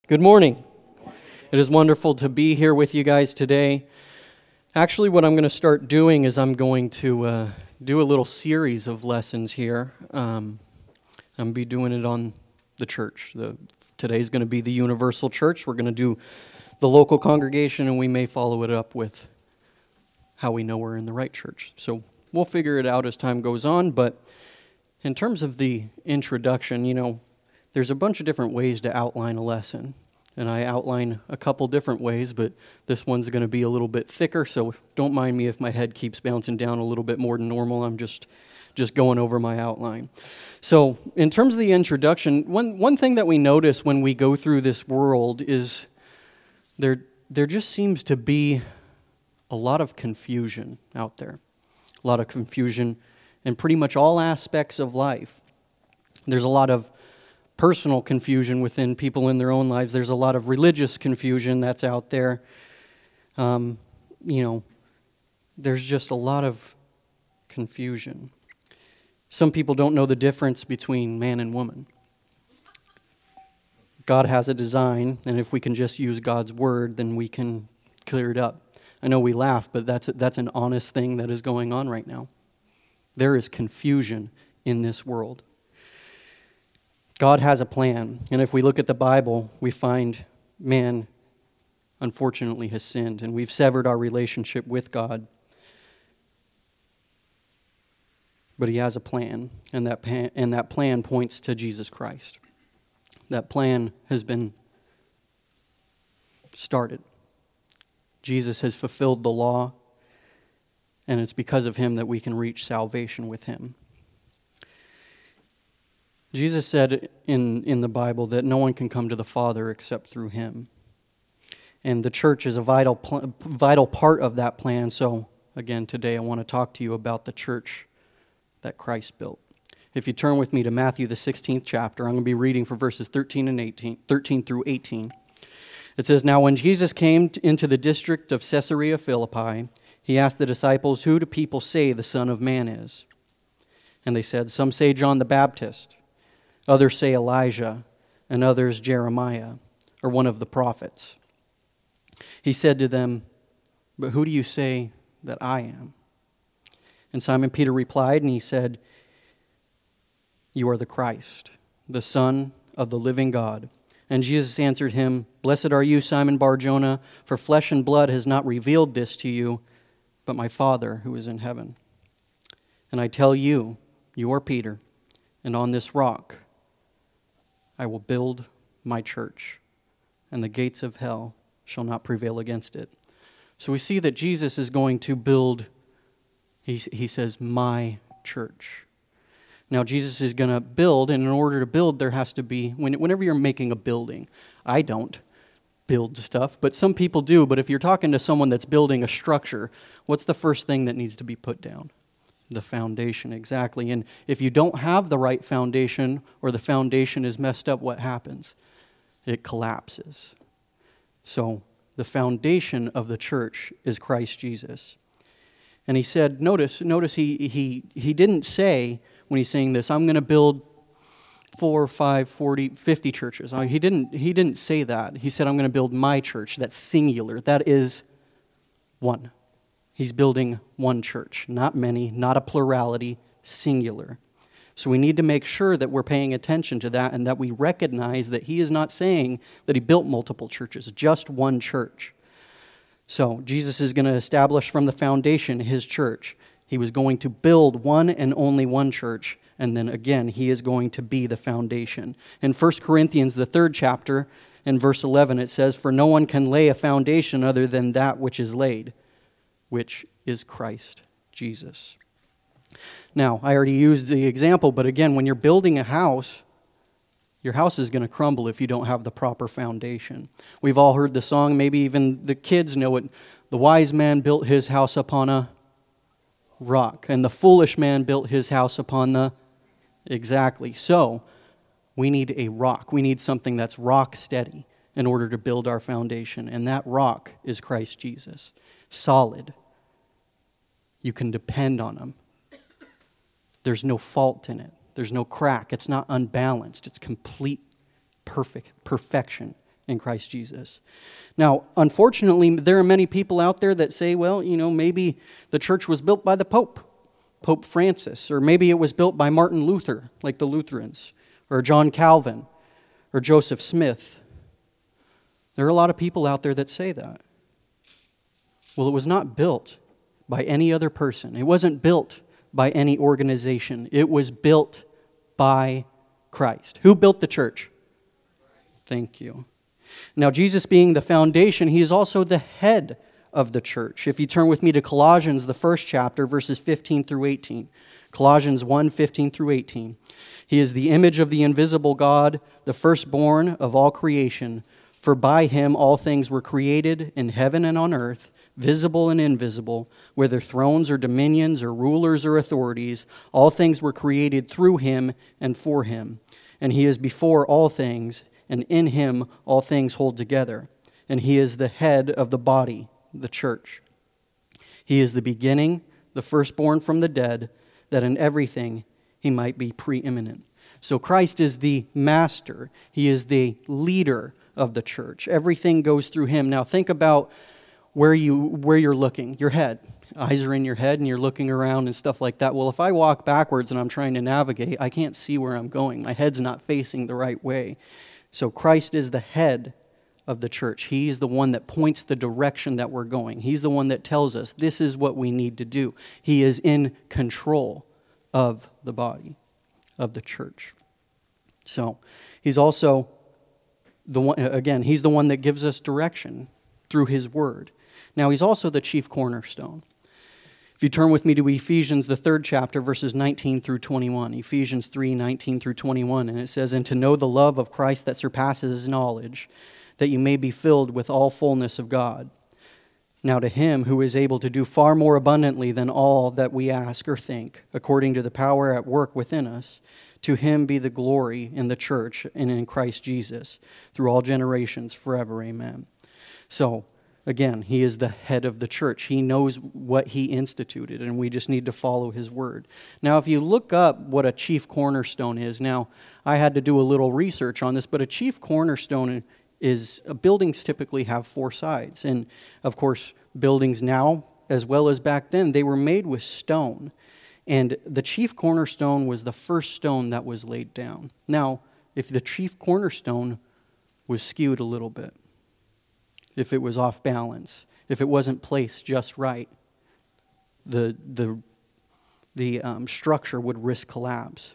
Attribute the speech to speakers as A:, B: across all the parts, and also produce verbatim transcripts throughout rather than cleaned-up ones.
A: Good morning. It is wonderful to be here with you guys today. Actually, what I'm going to start doing is I'm going to uh, do a little series of lessons here. Um, I'm going to be doing it on the church. The, today's going to be the Universal Church. We're going to do the local congregation, and we may follow it up with how we know we're in the right church. So we'll figure it out as time goes on, but in terms of the introduction, you know, there's a bunch of different ways to outline a lesson, and I outline a couple different ways, but this one's going to be a little bit thicker, so don't mind me if my head keeps bouncing down a little bit more than normal. I'm just just going over my outline. So in terms of the introduction, one one thing that we notice when we go through this world is there there just seems to be a lot of confusion out there, a lot of confusion in pretty much all aspects of life. There's a lot of personal confusion within people in their own lives. There's a lot of religious confusion that's out there. Um, you know, there's just a lot of confusion. Some people don't know the difference between man and woman. God has a design, and if we can just use God's word, then we can clear it up. I know we laugh, but that's that's an honest thing that is going on right now. There is confusion in this world. God has a plan, and if we look at the Bible, we find man, unfortunately, has sinned, and we've severed our relationship with God. But He has a plan, and that plan, and that plan points to Jesus Christ. That plan has been started. Jesus has fulfilled the law, and it's because of Him that we can reach salvation with Him. Jesus said in, in the Bible that no one can come to the Father except through Him. And the church is a vital pl- vital part of that plan. So, again, today I want to talk to you about the church that Christ built. If you turn with me to Matthew, the sixteenth chapter, I'm going to be reading for verses thirteen and eighteen, thirteen through eighteen. It says, "Now when Jesus came into the district of Caesarea Philippi, He asked the disciples, 'Who do people say the Son of Man is?' And they said, 'Some say John the Baptist. Others say Elijah, and others Jeremiah, or one of the prophets.' He said to them, 'But who do you say that I am?' And Simon Peter replied, and he said, 'You are the Christ, the Son of the living God.' And Jesus answered him, 'Blessed are you, Simon Bar-Jonah, for flesh and blood has not revealed this to you, but my Father who is in heaven. And I tell you, you are Peter, and on this rock I will build my church, and the gates of hell shall not prevail against it.'" So we see that Jesus is going to build, he, he says, my church. Now Jesus is going to build, and in order to build, there has to be, when, whenever you're making a building, I don't build stuff, but some people do, but if you're talking to someone that's building a structure, what's the first thing that needs to be put down? The foundation, exactly. And if you don't have the right foundation, or the foundation is messed up, what happens? It collapses. So the foundation of the church is Christ Jesus. And he said, notice, notice he he he didn't say, when he's saying this, I'm going to build four, five, forty, fifty churches. He didn't, he didn't say that. He said, I'm going to build my church. That's singular. That is one. He's building one church, not many, not a plurality, singular. So we need to make sure that we're paying attention to that and that we recognize that he is not saying that he built multiple churches, just one church. So Jesus is going to establish from the foundation his church. He was going to build one and only one church, and then again, he is going to be the foundation. In First Corinthians, the third chapter, in verse eleven, it says, "For no one can lay a foundation other than that which is laid, which is Christ Jesus." Now, I already used the example, but again, when you're building a house, your house is going to crumble if you don't have the proper foundation. We've all heard the song, maybe even the kids know it. The wise man built his house upon a rock, and the foolish man built his house upon the... Exactly. So, we need a rock. We need something that's rock steady in order to build our foundation, and that rock is Christ Jesus. Solid. You can depend on him. There's no fault in it. There's no crack. It's not unbalanced. It's complete, perfect perfection in Christ Jesus. Now, unfortunately, there are many people out there that say, well, you know, maybe the church was built by the Pope, Pope Francis, or maybe it was built by Martin Luther, like the Lutherans, or John Calvin, or Joseph Smith. There are a lot of people out there that say that. Well, it was not built by any other person. It wasn't built by any organization. It was built by Christ. Who built the church? Thank you. Now, Jesus being the foundation, he is also the head of the church. If you turn with me to Colossians, the first chapter, verses fifteen through eighteen. Colossians one, fifteen through eighteen. He is the image of the invisible God, the firstborn of all creation. For by him all things were created in heaven and on earth, visible and invisible, whether thrones or dominions or rulers or authorities. All things were created through him and for him. And he is before all things, and in him all things hold together. And he is the head of the body, the church. He is the beginning, the firstborn from the dead, that in everything he might be preeminent. So Christ is the master. He is the leader of the church. Everything goes through him. Now think about where you where you're looking. Your head. Eyes are in your head and you're looking around and stuff like that. Well, if I walk backwards and I'm trying to navigate, I can't see where I'm going. My head's not facing the right way. So Christ is the head of the church. He's the one that points the direction that we're going. He's the one that tells us this is what we need to do. He is in control of the body of the church. So he's also the one, again, he's the one that gives us direction through his word. Now he's also the chief cornerstone. If you turn with me to Ephesians, the third chapter, verses nineteen through twenty-one. Ephesians three, nineteen through twenty-one. And it says, "And to know the love of Christ that surpasses knowledge, that you may be filled with all fullness of God. Now to him who is able to do far more abundantly than all that we ask or think, according to the power at work within us, to him be the glory in the church and in Christ Jesus, through all generations, forever. Amen." So, again, he is the head of the church. He knows what he instituted, and we just need to follow his word. Now, if you look up what a chief cornerstone is, now, I had to do a little research on this, but a chief cornerstone is, uh, buildings typically have four sides. And, of course, buildings now, as well as back then, they were made with stone. And the chief cornerstone was the first stone that was laid down. Now, if the chief cornerstone was skewed a little bit, if it was off balance, if it wasn't placed just right, the the the um, structure would risk collapse.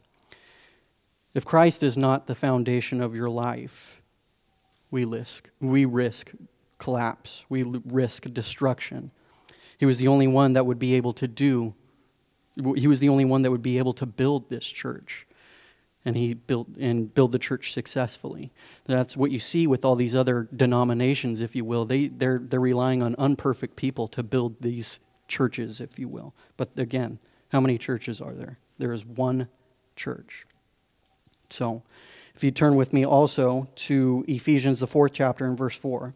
A: If Christ is not the foundation of your life, we risk we risk collapse. We risk destruction. He was the only one that would be able to do. He was the only one that would be able to build this church. And he built and build the church successfully. That's what you see with all these other denominations, if you will. They they're they're relying on unperfect people to build these churches, if you will. But again, how many churches are there? There is one church. So, if you turn with me also to Ephesians, the fourth chapter, and verse four.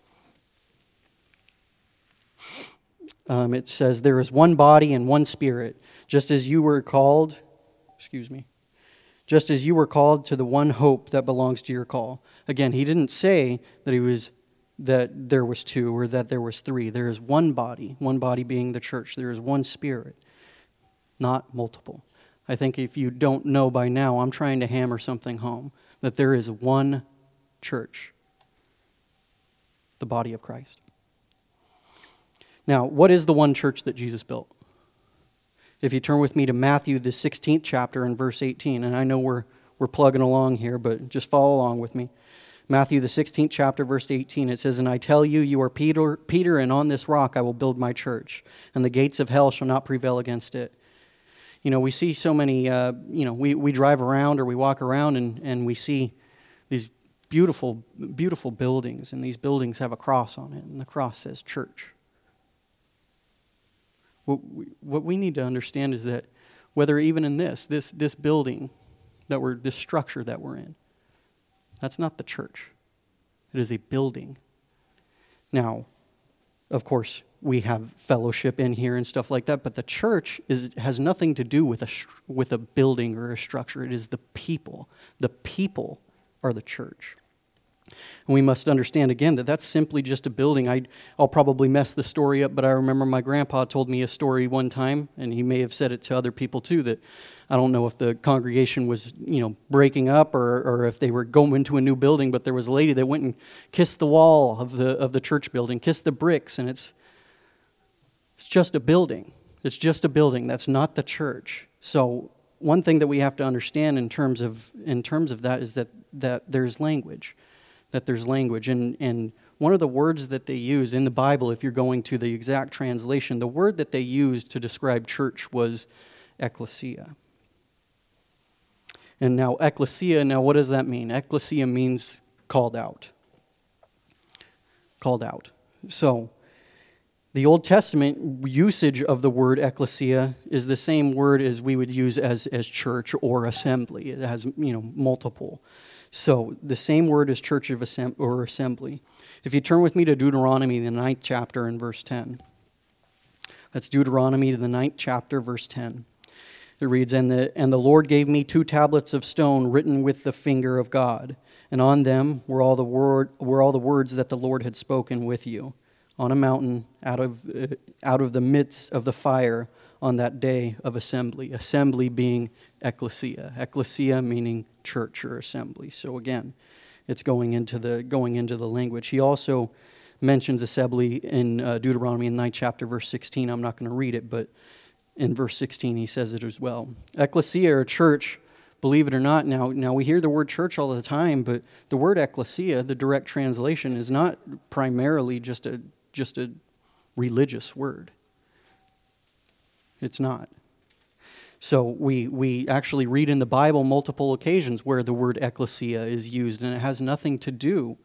A: Um, it says, "There is one body and one spirit, just as you were called." Excuse me. Just as you were called to the one hope that belongs to your call. Again, he didn't say that he was that there was two or that there was three. There is one body, one body being the church. There is one spirit, not multiple. I think if you don't know by now, I'm trying to hammer something home, that there is one church, the body of Christ. Now, what is the one church that Jesus built? If you turn with me to Matthew, the sixteenth chapter, and verse eighteen, and I know we're we're plugging along here, but just follow along with me. Matthew, the sixteenth chapter, verse eighteen, it says, "And I tell you, you are Peter, Peter, and on this rock I will build my church, and the gates of hell shall not prevail against it." You know, we see so many, uh, you know, we, we drive around or we walk around and, and we see these beautiful, beautiful buildings, and these buildings have a cross on it, and the cross says church. What we, what we need to understand is that whether even in this, this, this building that we're, this structure that we're in, that's not the church. It is a building. Now, of course, we have fellowship in here and stuff like that, but the church is has nothing to do with a with a building or a structure. It is the people. The people are the church. And we must understand again that that's simply just a building. I, I'll probably mess the story up, but I remember my grandpa told me a story one time, and he may have said it to other people too, that I don't know if the congregation was, you know, breaking up or, or if they were going into a new building, but there was a lady that went and kissed the wall of the of the church building, kissed the bricks, and it's it's just a building. It's just a building. That's not the church. So one thing that we have to understand in terms of in terms of that is that that there's language. that there's language. And, and one of the words that they used in the Bible, if you're going to the exact translation, the word that they used to describe church was ecclesia. And now ecclesia, now what does that mean? Ecclesia means called out. Called out. So the Old Testament usage of the word ecclesia is the same word as we would use as, as church or assembly. It has, you know, multiple. So the same word as church of assemb- or assembly. If you turn with me to Deuteronomy, the ninth chapter and verse ten. That's Deuteronomy, the ninth chapter, verse ten. It reads, and the, and the Lord gave me two tablets of stone written with the finger of God, and on them were all the word were all the words that the Lord had spoken with you, on a mountain out of uh, out of the midst of the fire on that day of assembly. Assembly being ecclesia. Ecclesia meaning church or assembly. So again, it's going into the going into the language. He also mentions assembly in uh, Deuteronomy in ninth chapter, verse sixteen. I'm not going to read it, but in verse sixteen he says it as well. Ecclesia or church, believe it or not, now now we hear the word church all the time, but the word ecclesia, the direct translation, is not primarily just a just a religious word. It's not. So we we actually read in the Bible multiple occasions where the word ecclesia is used, and it has nothing to do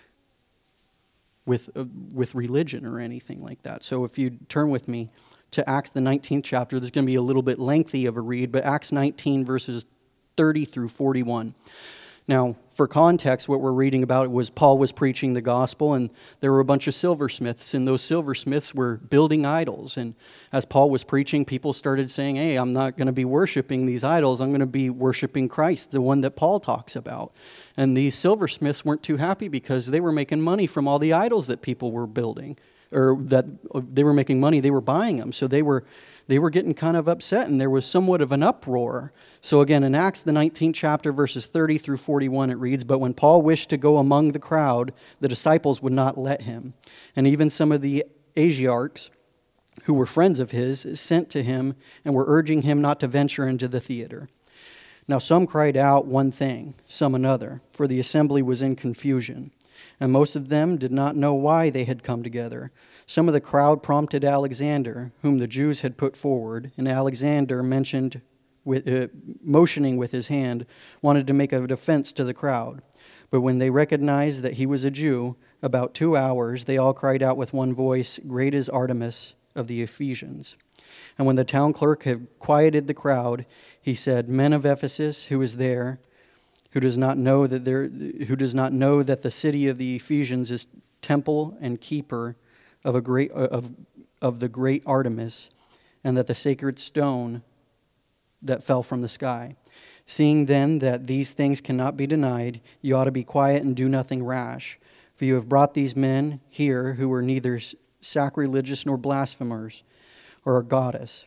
A: with uh, with religion or anything like that. So if you turn with me to Acts the nineteenth chapter, this is going to be a little bit lengthy of a read, but Acts nineteen verses thirty through forty-one. Now, for context, what we're reading about was Paul was preaching the gospel, and there were a bunch of silversmiths, and those silversmiths were building idols. And as Paul was preaching, people started saying, hey, I'm not going to be worshiping these idols. I'm going to be worshiping Christ, the one that Paul talks about. And these silversmiths weren't too happy because they were making money from all the idols that people were building, or that they were making money, they were buying them. So they were they were getting kind of upset, and there was somewhat of an uproar. So again, in Acts, the nineteenth chapter, verses thirty through forty-one, it reads, but when Paul wished to go among the crowd, the disciples would not let him. And even some of the Asiarchs, who were friends of his, sent to him and were urging him not to venture into the theater. Now some cried out one thing, some another, for the assembly was in confusion. And most of them did not know why they had come together. Some of the crowd prompted Alexander, whom the Jews had put forward, and Alexander mentioned, with, uh, motioning with his hand, wanted to make a defense to the crowd. But when they recognized that he was a Jew, about two hours they all cried out with one voice, great is Artemis of the Ephesians. And when the town clerk had quieted the crowd, he said, men of Ephesus, who is there, who does not know that there, who does not know that the city of the Ephesians is temple and keeper of a great of of the great Artemis, and that the sacred stone that fell from the sky. Seeing then that these things cannot be denied, you ought to be quiet and do nothing rash. For you have brought these men here who are neither sacrilegious nor blasphemers, or a goddess.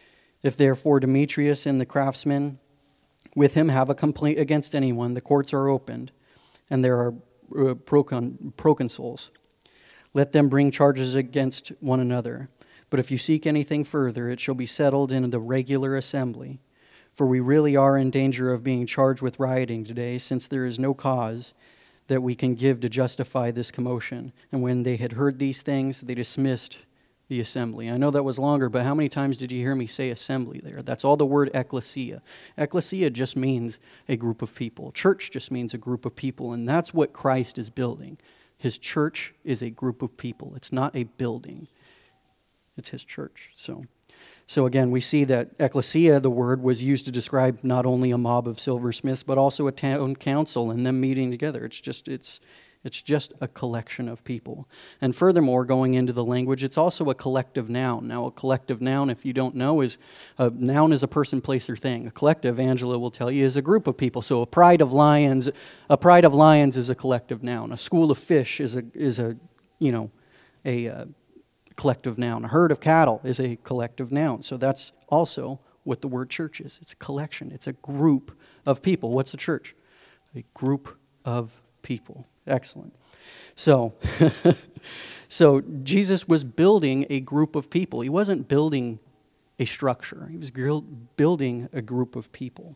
A: If therefore Demetrius and the craftsmen with him have a complaint against anyone, the courts are opened, and there are uh, procon- proconsuls. Let them bring charges against one another. But if you seek anything further, it shall be settled in the regular assembly. For we really are in danger of being charged with rioting today, since there is no cause that we can give to justify this commotion. And when they had heard these things, they dismissed the assembly. I know that was longer, but how many times did you hear me say assembly there? That's all the word ecclesia. Ecclesia just means a group of people. Church just means a group of people, and that's what Christ is building. His church is a group of people. It's not a building. It's his church. So, so again, we see that ecclesia, the word, was used to describe not only a mob of silversmiths, but also a town council and them meeting together. It's just, it's, It's just a collection of people. And furthermore, going into the language, it's also a collective noun. Now, a collective noun, if you don't know, is a noun is a person, place, or thing. A collective, Angela will tell you, is a group of people. So a pride of lions, a pride of lions is a collective noun. A school of fish is a is a you know a uh, collective noun. A herd of cattle is a collective noun. So that's also what the word church is. It's a collection. It's a group of people. What's a church? A group of people. Excellent. So, so Jesus was building a group of people. He wasn't building a structure. He was building a group of people.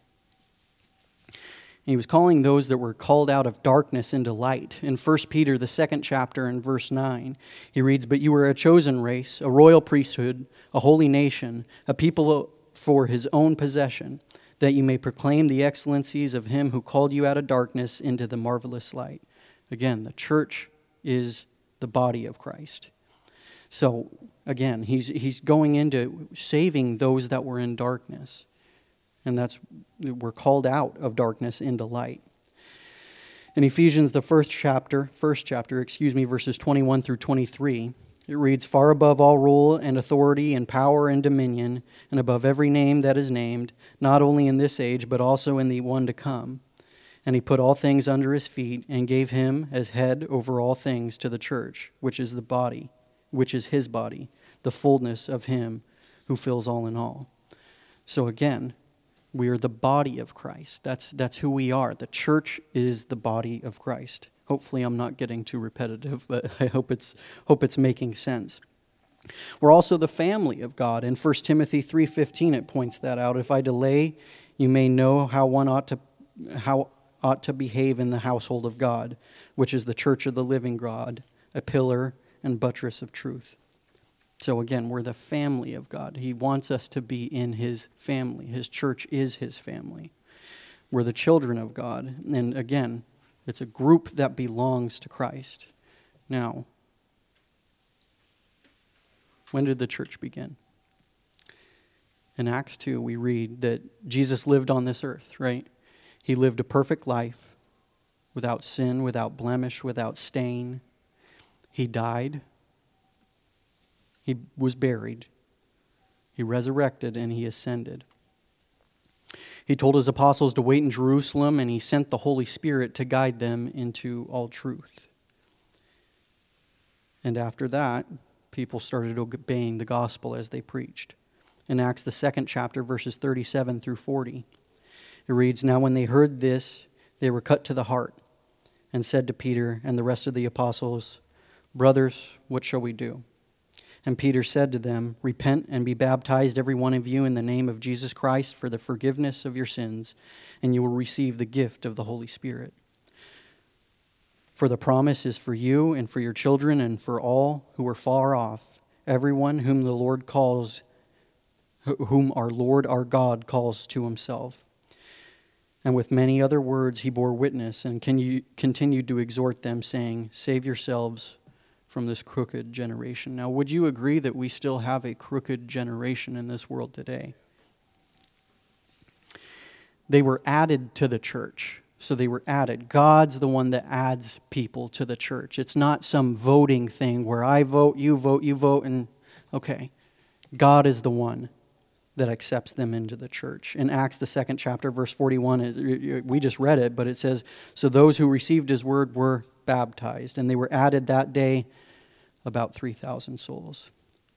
A: He was calling those that were called out of darkness into light. In First Peter, the second chapter, in verse nine, he reads, "But you are a chosen race, a royal priesthood, a holy nation, a people for his own possession, that you may proclaim the excellencies of him who called you out of darkness into the marvelous light." Again, the church is the body of Christ. So, again, he's he's going into saving those that were in darkness. And that's, we're called out of darkness into light. In Ephesians, the first chapter, first chapter, excuse me, verses twenty-one through twenty-three, it reads, "Far above all rule and authority and power and dominion, and above every name that is named, not only in this age, but also in the one to come. And he put all things under his feet and gave him as head over all things to the church, which is the body, which is his body, the fullness of him who fills all in all." So again, we are the body of Christ. That's that's who we are. The church is the body of Christ. Hopefully I'm not getting too repetitive, but I hope it's hope it's making sense. We're also the family of God. In First Timothy three fifteen it points that out. "If I delay, you may know how one ought to how ought to behave in the household of God, which is the church of the living God, a pillar and buttress of truth." So again, we're the family of God. He wants us to be in his family. His church is his family. We're the children of God. And again, it's a group that belongs to Christ. Now, when did the church begin? In Acts two, we read that Jesus lived on this earth, right? He lived a perfect life without sin, without blemish, without stain. He died. He was buried. He resurrected and he ascended. He told his apostles to wait in Jerusalem, and he sent the Holy Spirit to guide them into all truth. And after that, people started obeying the gospel as they preached. In Acts, the second chapter, verses thirty-seven through forty, it reads, "Now when they heard this, they were cut to the heart, and said to Peter and the rest of the apostles, 'Brothers, what shall we do?' And Peter said to them, 'Repent and be baptized, every one of you, in the name of Jesus Christ for the forgiveness of your sins, and you will receive the gift of the Holy Spirit. For the promise is for you and for your children and for all who are far off, everyone whom the Lord calls, whom our Lord our God calls to himself.' And with many other words he bore witness and continued to exhort them, saying, 'Save yourselves from this crooked generation.'" Now, would you agree that we still have a crooked generation in this world today? They were added to the church. So they were added. God's the one that adds people to the church. It's not some voting thing where I vote, you vote, you vote, and okay. God is the one that accepts them into the church. In Acts, the second chapter, verse forty-one, we just read it, but it says, "So those who received his word were baptized, and they were added that day about three thousand souls."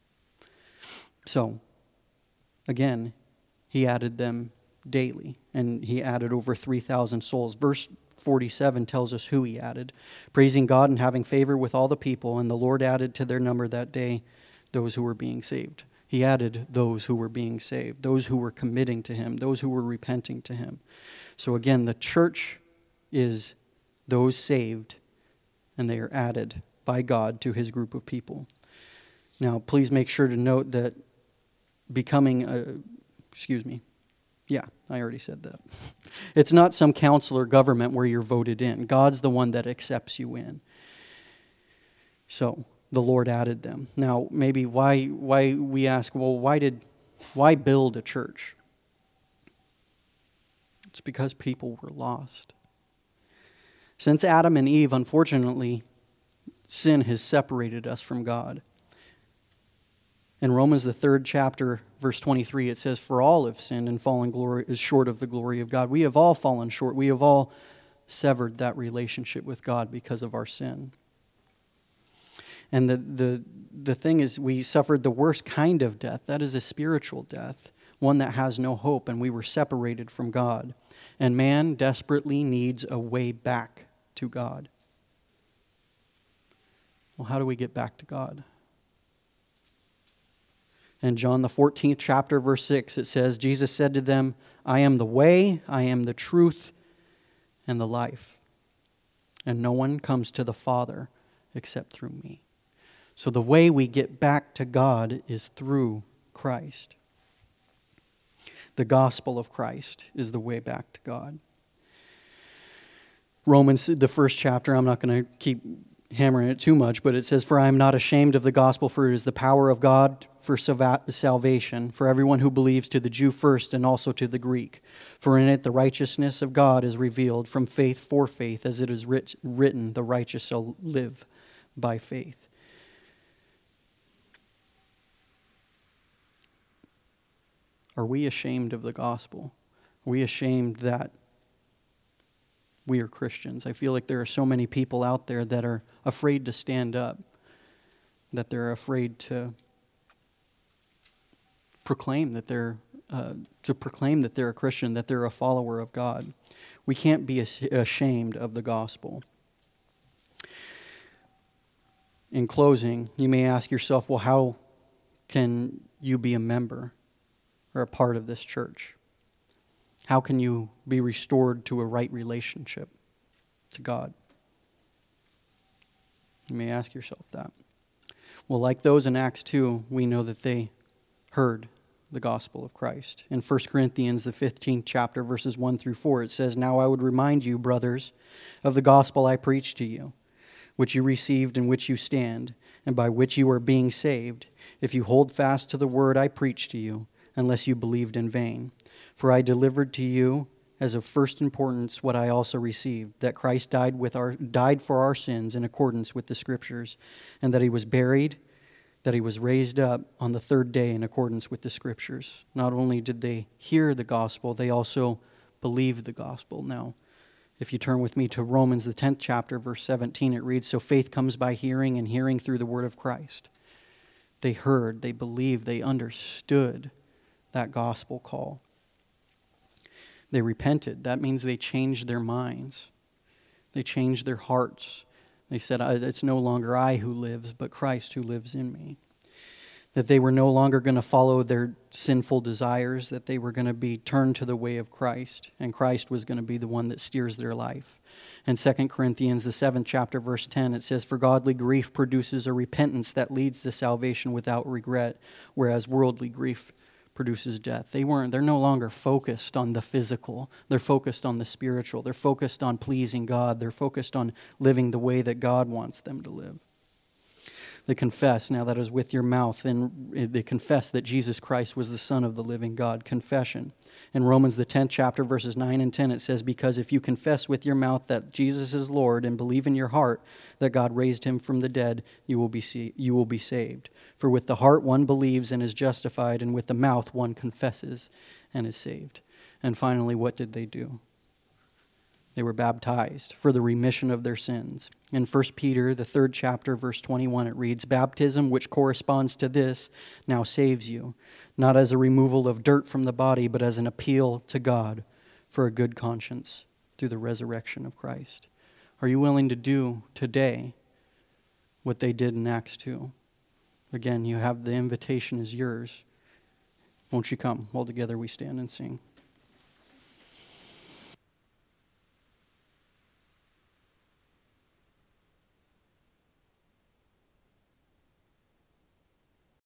A: So, again, he added them daily, and he added over three thousand souls. Verse forty-seven tells us who he added. "Praising God and having favor with all the people, and the Lord added to their number that day those who were being saved." He added those who were being saved, those who were committing to him, those who were repenting to him. So again, the church is those saved, and they are added by God to his group of people. Now, please make sure to note that becoming a, excuse me, yeah, I already said that. It's not some council or government where you're voted in. God's the one that accepts you in. So, the Lord added them. Now, maybe why why we ask, well, why did why build a church? It's because people were lost. Since Adam and Eve, unfortunately, sin has separated us from God. In Romans, the third chapter, verse twenty-three, it says, "For all have sinned and fallen glory is short of the glory of God." We have all fallen short. We have all severed that relationship with God because of our sin. And the, the, the thing is, we suffered the worst kind of death. That is a spiritual death, one that has no hope, and we were separated from God. And man desperately needs a way back to God. Well, how do we get back to God? In John the fourteenth chapter, verse six, it says, Jesus said to them, "I am the way, I am the truth, and the life. And no one comes to the Father except through me." So the way we get back to God is through Christ. The gospel of Christ is the way back to God. Romans, the first chapter, I'm not going to keep hammering it too much, but it says, "For I am not ashamed of the gospel, for it is the power of God for salvation, for everyone who believes, to the Jew first and also to the Greek. For in it the righteousness of God is revealed from faith for faith, as it is writ- written, the righteous shall live by faith." Are we ashamed of the gospel? Are we ashamed that we are Christians? I feel like there are so many people out there that are afraid to stand up, that they're afraid to proclaim that they're uh, to proclaim that they're a Christian, that they're a follower of God. We can't be ashamed of the gospel. In closing, you may ask yourself, well, how can you be a member or a part of this church? How can you be restored to a right relationship to God? You may ask yourself that. Well, like those in Acts two, we know that they heard the gospel of Christ. In First Corinthians, the fifteenth chapter, verses one through four, it says, "Now I would remind you, brothers, of the gospel I preached to you, which you received, in which you stand, and by which you are being saved, if you hold fast to the word I preached to you, unless you believed in vain. For I delivered to you as of first importance what I also received, that Christ died with our died for our sins in accordance with the Scriptures, and that he was buried, that he was raised up on the third day in accordance with the Scriptures." Not only did they hear the gospel, they also believed the gospel. Now, if you turn with me to Romans, the tenth chapter, verse seventeen, it reads, "So faith comes by hearing, and hearing through the word of Christ." They heard, they believed, they understood that gospel call. They repented. That means they changed their minds. They changed their hearts. They said, "It's no longer I who lives, but Christ who lives in me." That they were no longer going to follow their sinful desires, that they were going to be turned to the way of Christ, and Christ was going to be the one that steers their life. In Second Corinthians, the seventh chapter, verse ten, it says, "For godly grief produces a repentance that leads to salvation without regret, whereas worldly grief produces death." They weren't, they're no longer focused on the physical. They're focused on the spiritual. They're focused on pleasing God. They're focused on living the way that God wants them to live. They confess, now that is with your mouth, and they confess that Jesus Christ was the Son of the living God. Confession. In Romans, the tenth chapter, verses nine and ten, it says, "Because if you confess with your mouth that Jesus is Lord and believe in your heart that God raised him from the dead, you will be see, you will be saved. For with the heart one believes and is justified, and with the mouth one confesses and is saved." And finally, what did they do? They were baptized for the remission of their sins. In First Peter, the third chapter, verse twenty-one, it reads, "Baptism, which corresponds to this, now saves you, not as a removal of dirt from the body, but as an appeal to God for a good conscience through the resurrection of Christ." Are you willing to do today what they did in Acts two? Again, you have the invitation is yours. Won't you come? While together we stand and sing.